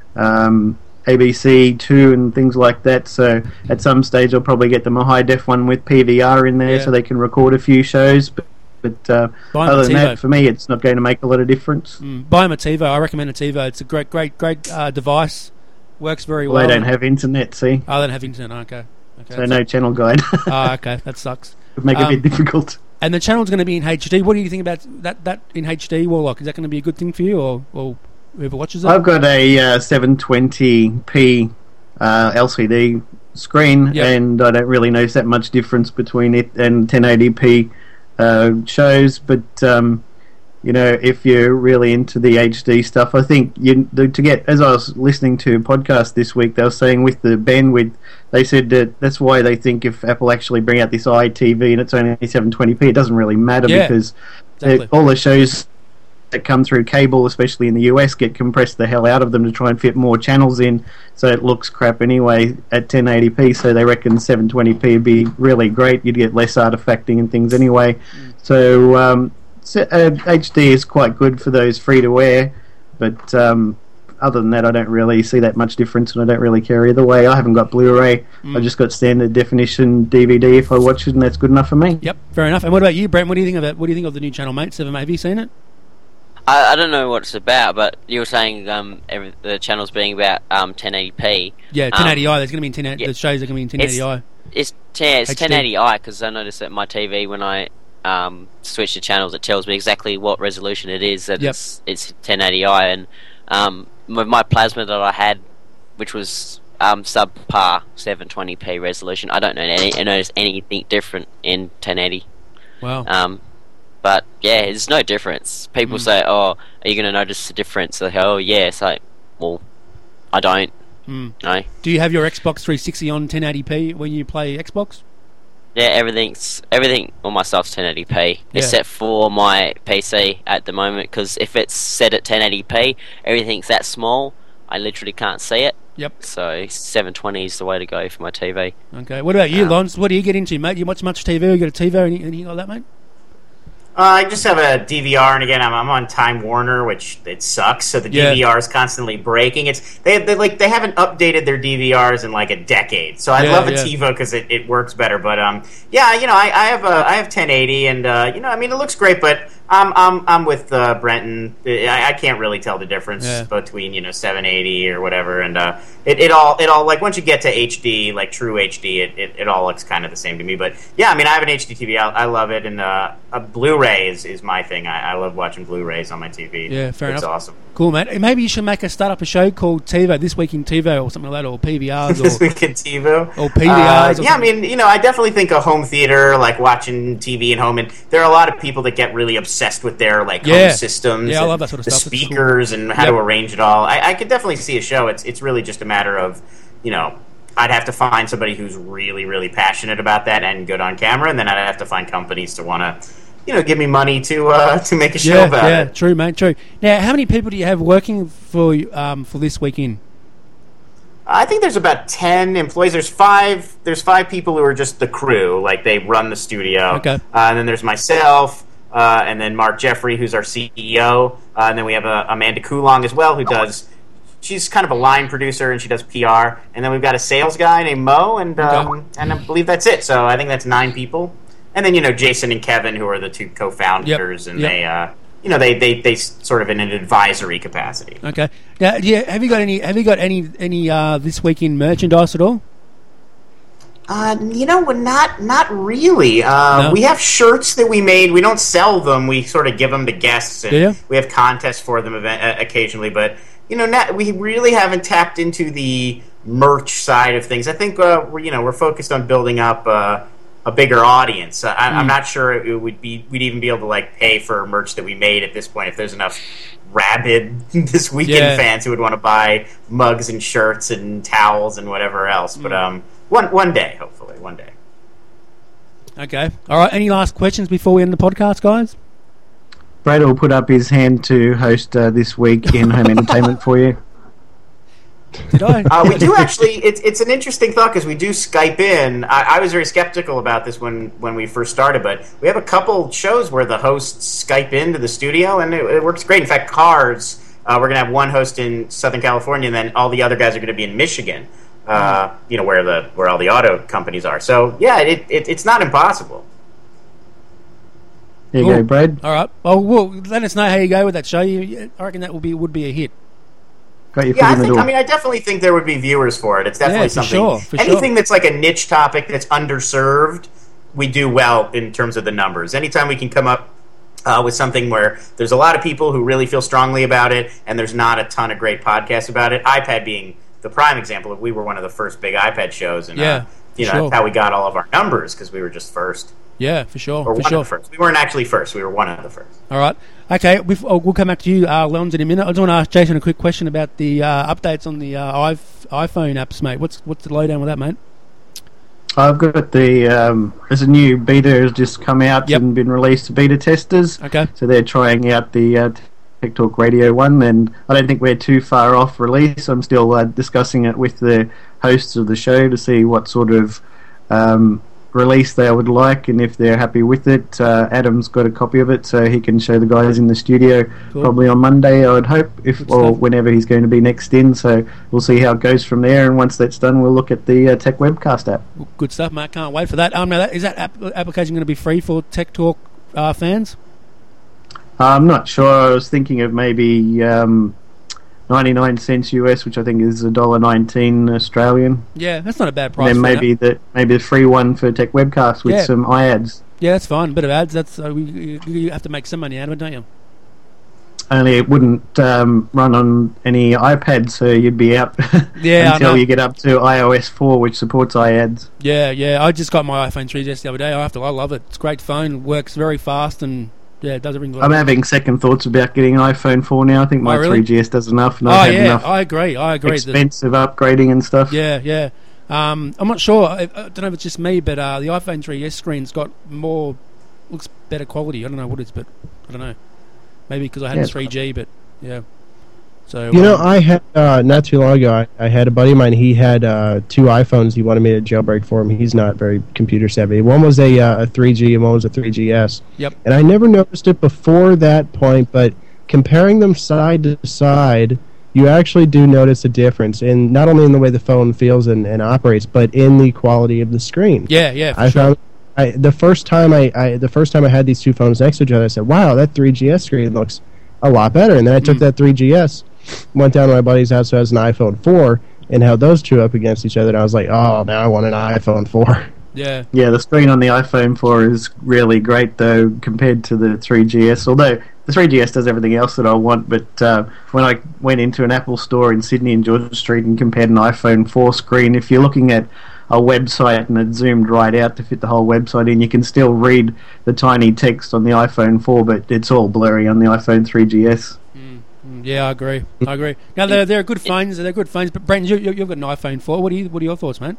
Um, A B C two and things like that. So at some stage, I'll probably get them a high def one with P V R in there, Yeah. so they can record a few shows. But, but uh, Buy 'em other a than TiVo. that, for me, it's not going to make a lot of difference. Mm, buy 'em a TiVo. I recommend a TiVo. It's a great, great, great uh, device. Works very Well, well. they don't have internet, see, Oh, they don't have internet. Okay. Okay. so no channel guide. Ah, okay. That sucks. Would make it a Um, bit difficult. And the channel's going to be in H D. What do you think about that? That in H D, Warlock? Is that going to be a good thing for you, or, or whoever watches it? I've got a uh, seven twenty p uh, L C D screen, Yep. and I don't really notice that much difference between it and ten eighty p uh, shows. But um, you know, if you're really into the H D stuff, I think you the, to get. As I was listening to a podcast this week, they were saying with the bandwidth, they said that that's why they think if Apple actually bring out this I T V and it's only seven twenty p, it doesn't really matter Yeah, because exactly. it- all the shows that come through cable, especially in the U S, get compressed the hell out of them to try and fit more channels in, so it looks crap anyway at ten eighty p. So they reckon seven twenty p would be really great. You'd get less artifacting and things anyway. Mm. So um, so, uh, H D is quite good for those free-to-air, but um, other than that, I don't really see that much difference, and I don't really care either way. I haven't got Blu-ray. Mm. I just got standard definition D V D if I watch it, and that's good enough for me. Yep, fair enough. And what about you, Brent? What do you think of it? What do you think of the new channel, mate? Seven, have you seen it? I, I don't know what it's about, but you were saying um every, the channel's being about um ten eighty p. Yeah, ten eighty i. There's going to be in ten eighty. yeah. The shows are going to be in ten eighty i. It's ten, it's H D. ten eighty i because I noticed that my T V when I um, switch the channels, it tells me exactly what resolution it is. That Yep. it's it's ten eighty i, and um, with my plasma that I had, which was um, subpar seven twenty p resolution, I don't know any, I notice anything different in ten eighty. Wow. Um, but yeah, there's no difference. People Mm. say, "Oh, are you going to notice the difference?" Like, "Oh, yeah." It's like, well, I don't. Mm. No. Do you have your Xbox three sixty on ten eighty p when you play Xbox? Yeah, everything's everything on my stuff's ten eighty p Yeah. except for my P C at the moment. Because if it's set at ten eighty p, everything's that small. I literally can't see it. Yep. So seven twenty is the way to go for my T V. Okay. What about you, Um, Lons? What do you get into, mate? You watch much T V? You got a T V or any- anything like that, mate? Uh, I just have a D V R, and again, I'm, I'm on Time Warner, which it sucks. So the Yeah. D V R is constantly breaking. It's they, they like they haven't updated their D V Rs in like a decade. So I Yeah, love a yeah. TiVo because it, it works better. But um, yeah, you know, I, I have a I have ten eighty, and uh, you know, I mean, it looks great, but I'm I'm I'm with uh, Brenton. I, I can't really tell the difference Yeah. between you know seven eighty or whatever, and uh, it, it all it all like once you get to H D, like true H D, it, it, it all looks kind of the same to me. But yeah, I mean, I have an H D T V. I, I love it, and uh, a Blu-ray is, is my thing. I, I love watching Blu-rays on my T V. Yeah, fair it's enough. awesome. Cool, mate. Maybe you should make a start up a show called TiVo, This Week in TiVo, or something like that, or P V Rs, This or week in TiVo. or P V Rs. Uh, or yeah, I something. mean, you know, I definitely think a home theater, like watching T V at home, and there are a lot of people that get really obsessed with their like Yeah. home systems. Yeah, I and love that sort of the stuff. It's cool. speakers and how Yep. to arrange it all. I, I could definitely see a show. It's it's really just a matter of, you know, I'd have to find somebody who's really, really passionate about that and good on camera, and then I'd have to find companies to want to, you know, give me money to uh, to make a show Yeah, about yeah, it. true, mate, true. Now, how many people do you have working for um, for this weekend? I think there's about ten employees. There's five. There's five people who are just the crew, like they run the studio. Okay. Uh, and then there's myself, uh, and then Mark Jeffrey, who's our C E O, uh, and then we have uh, Amanda Coulong as well, who does. She's kind of a line producer and she does P R. And then we've got a sales guy named Mo, and um, Okay. and I believe that's it. So I think that's nine people. And then you know Jason and Kevin, who are the two co-founders, Yep. and Yep. they. Uh, you know, they, they, they s- sort of in an advisory capacity. Okay. Now, yeah, have you got any? Have you got any any uh, this weekend merchandise at all? Uh, you know, we're not not really. Uh, No? We have shirts that we made. We don't sell them. We sort of give them to guests, and Do you? we have contests for them event- uh, occasionally. But you know, not, we really haven't tapped into the merch side of things. I think uh, we're you know we're focused on building up uh, a bigger audience. Uh, I, Hmm. I'm not sure it would be we'd even be able to like pay for merch that we made at this point if there's enough rabid this weekend Yeah. fans who would want to buy mugs and shirts and towels and whatever else. But Hmm. um, one one day, hopefully, one day. Okay. All right. Any last questions before we end the podcast, guys? Brad will put up his hand to host uh, this week in home entertainment for you. Did I? Uh, we do actually. It's it's an interesting thought because we do Skype in. I, I was very skeptical about this when, when we first started, but we have a couple shows where the hosts Skype into the studio, and it, it works great. In fact, Cars, uh, we're going to have one host in Southern California, and then all the other guys are going to be in Michigan. Uh, you know where the where all the auto companies are. So yeah, it, it it's not impossible. There you Cool. go, Brad. All right. Well, well, let us know how you go with that show. You, I reckon that would be would be a hit. Got your Yeah, foot I in the think. door. I mean, I definitely think there would be viewers for it. It's definitely Yeah, for something. sure, for anything sure. that's like a niche topic that's underserved, we do well in terms of the numbers. Anytime we can come up uh, with something where there's a lot of people who really feel strongly about it, and there's not a ton of great podcasts about it. iPad being the prime example. We were one of the first big iPad shows, and Yeah, uh, you know sure. that's how we got all of our numbers because we were just first, Yeah, for sure. or for one sure. of the first. We weren't actually first. We were one of the first. All right. Okay, we've, oh, we'll come back to you, uh, Lons, in a minute. I just want to ask Jason a quick question about the uh, updates on the uh, iP- iPhone apps, mate. What's what's the lowdown with that, mate? I've got the um, there's a new beta has just come out Yep. and been released to beta testers. Okay. So they're trying out the uh, Tech Talk Radio one, and I don't think we're too far off release. I'm still uh, discussing it with the hosts of the show to see what sort of um, release they would like and if they're happy with it. Uh, Adam's got a copy of it, so he can show the guys in the studio Cool. probably on Monday, I would hope, if Good or stuff. whenever he's going to be next in. So we'll see how it goes from there, and once that's done, we'll look at the uh, Tech Webcast app. Good stuff, mate. Can't wait for that. Um, now that, is that app- application going to be free for Tech Talk uh, fans? I'm not sure. I was thinking of maybe um, ninety-nine cents U S, which I think is one dollar nineteen Australian. Yeah, that's not a bad And price. then for maybe an app. the maybe the free one for Tech Webcast with Yeah. some iAds. Yeah, that's fine. Bit of ads. That's uh, we, you, you have to make some money out of it, don't you? Only it wouldn't um, run on any iPad, so you'd be out Yeah, I know. until you get up to i O S four, which supports iAds. Yeah, yeah. I just got my iPhone three G S the other day. I have to. I love it. It's a great phone. Works very fast and yeah, it does everything. I'm having second thoughts about getting an iPhone four now. I think my Oh, really? three G S does enough, and Oh I've had yeah, enough I agree. I agree. The- expensive upgrading and stuff. Yeah, yeah. Um, I'm not sure. I, I don't know if it's just me, but uh, the iPhone three S screen's got more, looks better quality. I don't know what it is, but I don't know. Maybe because I had Yeah, the it's three G, but yeah. So You know, um, I had uh, not too long ago. I, I had a buddy of mine. He had uh, two iPhones. He wanted me to jailbreak for him. He's not very computer savvy. One was a, uh, a three G and one was a three G S. Yep. And I never noticed it before that point, but comparing them side to side, you actually do notice a difference in not only in the way the phone feels and, and operates, but in the quality of the screen. yeah, yeah, for I sure. found I, the first time I, I the first time I had these two phones next to each other, I said, "Wow, that three G S screen looks a lot better." And then I took Mm. that three G S, went down to my buddy's house who has an iPhone four, and held those two up against each other. And I was like, "Oh, now I want an iPhone four." Yeah, Yeah, the screen on the iPhone four is really great, though, compared to the three G S. Although the three G S does everything else that I want, but uh, when I went into an Apple store in Sydney and George Street and compared an iPhone four screen, if you're looking at a website and it zoomed right out to fit the whole website in, you can still read the tiny text on the iPhone four, but it's all blurry on the iPhone three G S. Mm, yeah, I agree. I agree. Now they're they're good phones. They're good phones. But Brandon, you, you, you've got an iPhone four. What are you? What are your thoughts, man?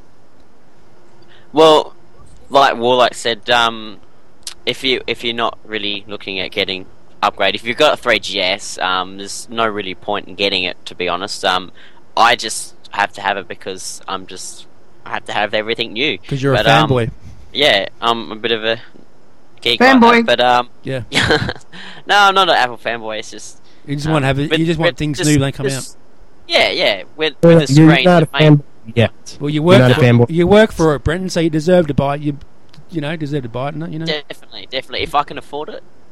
Well, like Warlock said, um, if you if you're not really looking at getting upgrade, if you've got a three G S, um, there's no really point in getting it. To be honest, um, I just have to have it because I'm just I have to have everything new. Because you're But, a um, fanboy. Yeah, I'm a bit of a geek Fanboy. like that, but um, Yeah. no, I'm not an Apple fanboy. It's just You just um, want to have it. but- You just want but things just- new when they come just- Yeah, yeah. With You're with the screen, not a the main- fanboy yet. out. Well, you You're work. not a For, fanboy. you work for it, Brendan. So you deserve to buy it. You, you know, deserve to buy it. You know. Definitely, definitely. If I can afford it,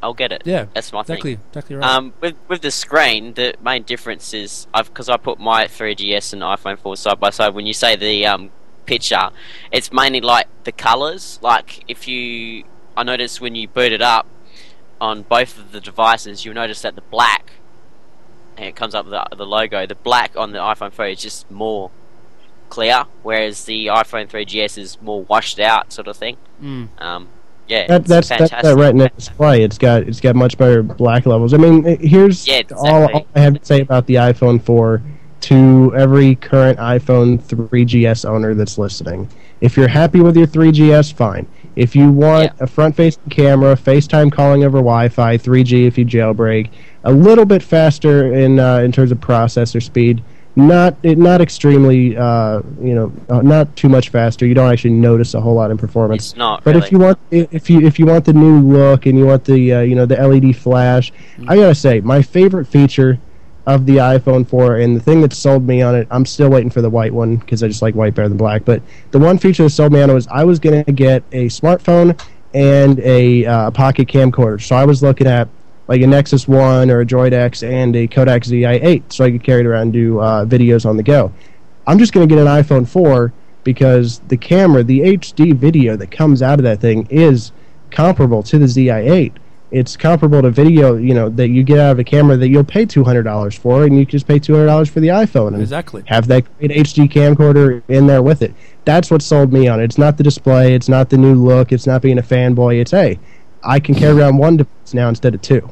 I'll get it. Yeah, that's my exactly, thing. exactly right. Um, with with the screen, the main difference is I've because I put my three G S and iPhone four side by side. When you say the um picture, it's mainly like the colors. Like if you, I noticed when you boot it up on both of the devices, you'll notice that the black, and it comes up with the, the logo, the black on the iPhone four is just more clear, whereas the iPhone three G S is more washed out, sort of thing. Mm. Um, yeah, That, it's that's that's fantastic. that Retina display. It's got it's got much better black levels. I mean, it- here's Yeah, exactly. all, all I have to say about the iPhone four to every current iPhone three G S owner that's listening. If you're happy with your three G S, fine. If you want Yeah. a front-facing camera, FaceTime calling over Wi-Fi, three G if you jailbreak, a little bit faster in uh, in terms of processor speed. Not it, not extremely, uh, you know, uh, not too much faster. You don't actually notice a whole lot in performance. It's not But really. if you want, if you if you want the new look and you want the uh, you know the L E D flash, I gotta say my favorite feature of the iPhone four and the thing that sold me on it, I'm still waiting for the white one because I just like white better than black. But the one feature that sold me on it was I was gonna get a smartphone and a uh, pocket camcorder. So I was looking at like a Nexus one or a Droid X and a Kodak Z I eight, so I could carry it around and do uh, videos on the go. I'm just going to get an iPhone four because the camera, the H D video that comes out of that thing is comparable to the Z I eight. It's comparable to video, you know, that you get out of a camera that you'll pay two hundred dollars for, and you can just pay two hundred dollars for the iPhone and Exactly. have that great H D camcorder in there with it. That's what sold me on it. It's not the display, it's not the new look, it's not being a fanboy. It's, hey, I can carry around one device now instead of two.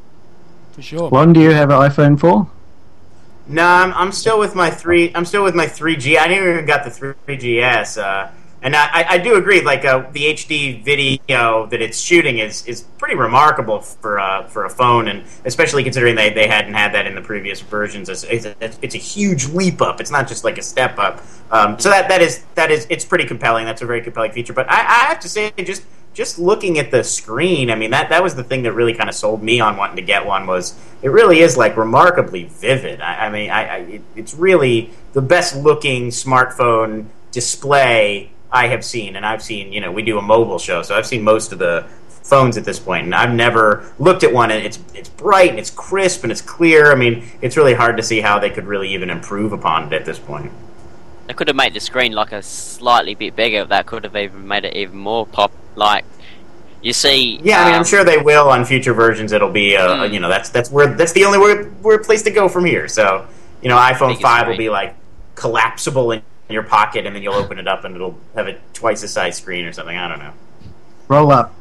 For sure. Lon, do you have an iPhone four? No, I'm, I'm still with my three. I'm still with my three G. I never even got the three G S, uh, and I, I, I do agree. Like uh, the H D video that it's shooting is, is pretty remarkable for uh, for a phone, and especially considering they, they hadn't had that in the previous versions. It's, it's, a, it's a huge leap up. It's not just like a step up. Um, so that that is that is it's pretty compelling. That's a very compelling feature. But I, I have to say, just just looking at the screen, I mean, that, that was the thing that really kind of sold me on wanting to get one. Was it really is like remarkably vivid. I, I mean, I, I it, it's really the best looking smartphone display I have seen, and I've seen, you know, we do a mobile show, so I've seen most of the phones at this point, and I've never looked at one, and it's it's bright, and it's crisp, and it's clear. I mean, it's really hard to see how they could really even improve upon it at this point. They could have made the screen like a slightly bit bigger. That could have even made it even more pop. Like you see, Yeah, I mean, I'm um, sure they will on future versions. It'll be, uh, Mm. you know, that's that's where that's the only where, where place to go from here. So, you know, iPhone Biggest five will screen. be like collapsible in your pocket, and then you'll open it up, and it'll have a twice the size screen or something. I don't know. Roll up.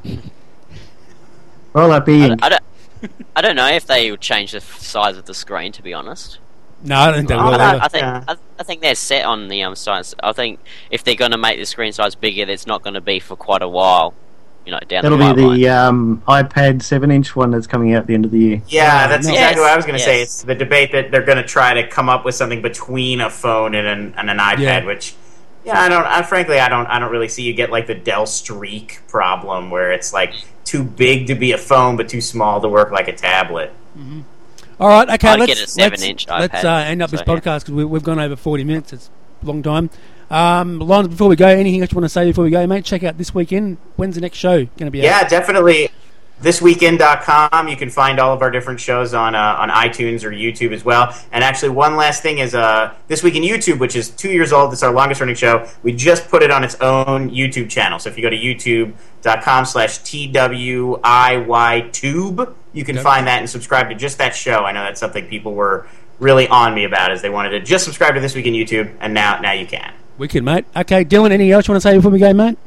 Roll up, I Ian. don't, I don't, I don't know if they would change the f- size of the screen. To be honest, No, I don't think they Oh, will. no, either. I think Yeah. I, I think they're set on the um size. I think if they're going to make the screen size bigger, it's not going to be for quite a while. You know, down That'll the be pipeline. the um, iPad seven inch one that's coming out at the end of the year. Yeah, Oh, that's no. exactly Yes, what I was going to say. yes. It's the debate that they're going to try to come up with something between a phone and an, and an iPad, Yeah. which, yeah, I don't. I, frankly, I don't. I don't really see you get like the Dell Streak problem, where it's like too big to be a phone but too small to work like a tablet. All right, okay. I'd let's get a seven-inch let's, let's iPad, uh, end up this so, yeah. podcast because we, we've gone over forty minutes. It's a long time. Um, Lon, before we go, anything else you want to say before we go, mate? Check out this weekend. When's the next show going to be? Yeah, out? definitely. this weekend dot com. You can find all of our different shows on uh, on iTunes or YouTube as well. And actually, one last thing is uh, This Week in YouTube, which is two years old. It's our longest running show. We just put it on its own YouTube channel. So if you go to youtube dot com slash T W I Y tube, you can Okay. find that and subscribe to just that show. I know that's something people were really on me about, is they wanted to just subscribe to This Week in YouTube, and now now you can. Wicked, mate. Okay, Dylan, anything else you want to say before we go, mate?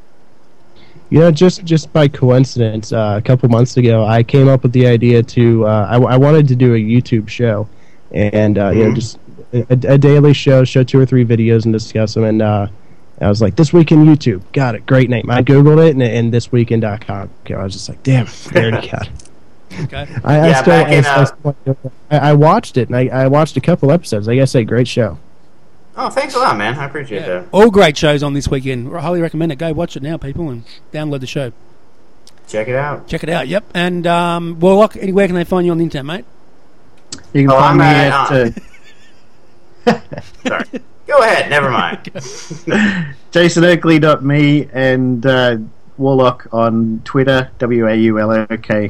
You know, just just by coincidence, uh, a couple months ago, I came up with the idea to. Uh, I, I wanted to do a YouTube show, and uh, you know, just a, a daily show, show two or three videos and discuss them. And uh, I was like, "This Week in YouTube, got it, great name." I googled it, and, and this weekend dot com. Okay, I was just like, "Damn, I already got it." Okay. I, I Yeah, still, back in, I, uh, still- I, I watched it, and I, I watched a couple episodes. I gotta say, great show. Oh, thanks a lot, man. I appreciate Yeah. that. All great shows on this weekend. I highly recommend it. Go watch it now, people, and download the show. Check it out. Check it out. Yep. And um, Warlock, anywhere can they find you on the internet, mate? You can Oh, find I'm me at, at uh, Sorry. Go ahead. Never mind. jason oakley dot me and uh, Warlock on Twitter, W A U L O K.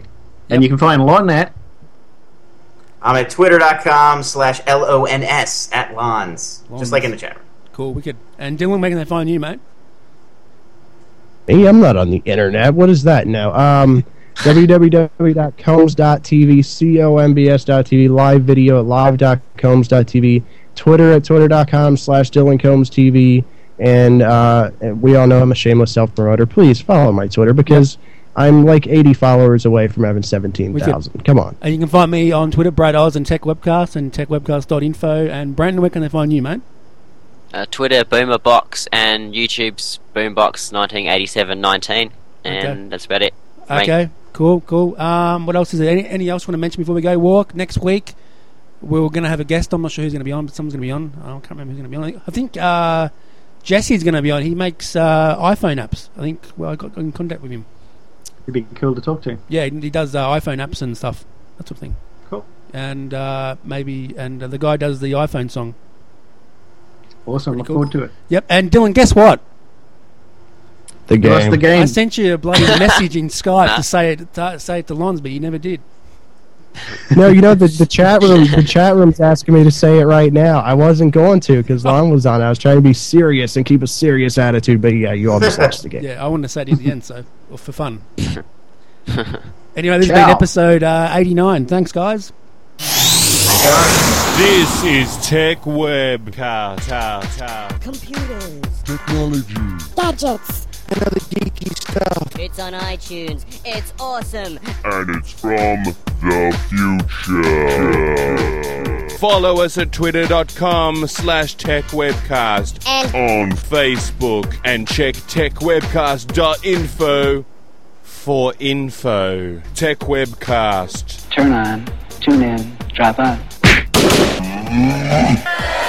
And you can find Lon at... I'm at twitter.com slash L O N S at Lons. Just like in the chat room. Cool, wicked. And Dylan, where can they find you, mate? Hey, I'm not on the internet. What is that now? Um, w w w dot combs dot t v, C O M B S dot T V, live video at live dot combs dot t v, Twitter at twitter.com slash Dylan Combs TV, and uh, we all know I'm a shameless self-promoter. Please follow my Twitter because I'm like eighty followers away from having seventeen thousand. Come on. And you can find me on Twitter, Brad Oz, and Tech Webcast, and tech webcast dot info. And Brandon, where can they find you, mate? Uh, Twitter, Boomerbox, and YouTube's Boombox nineteen eighty-seven nineteen, and Okay. that's about it. Okay, cool, cool. Um, what else is there? Any, any else you want to mention before we go? Walk next week. We're going to have a guest. I'm not sure who's going to be on, but someone's going to be on. I can't remember who's going to be on. I think uh, Jesse's going to be on. He makes uh, iPhone apps. I think. Well, I got in contact with him. He'd be cool to talk to. Yeah, he does uh, iPhone apps and stuff. That sort of thing. Cool. And uh, maybe, and uh, the guy does the iPhone song. Awesome. Pretty Look cool. forward to it. Yep. And Dylan, guess what? The Give us game. the game. I sent you a bloody message in Skype to say it to say it to Lons, but you never did. No, you know the the chat room. The chat room's asking me to say it right now. I wasn't going to because Lon was on. I was trying to be serious and keep a serious attitude. But yeah, you almost lost the game. Yeah, I wanted to say it at the end, so or for fun. Anyway, this has Ciao. been episode uh, eighty-nine. Thanks, guys. This is Tech Webcast. Computers. Technology. Gadgets. It's on iTunes. It's awesome. And it's from the future. Follow us at twitter.com slash techwebcast, And on Facebook, and check techwebcast dot info for info. Tech Webcast. Turn on, tune in, drop on.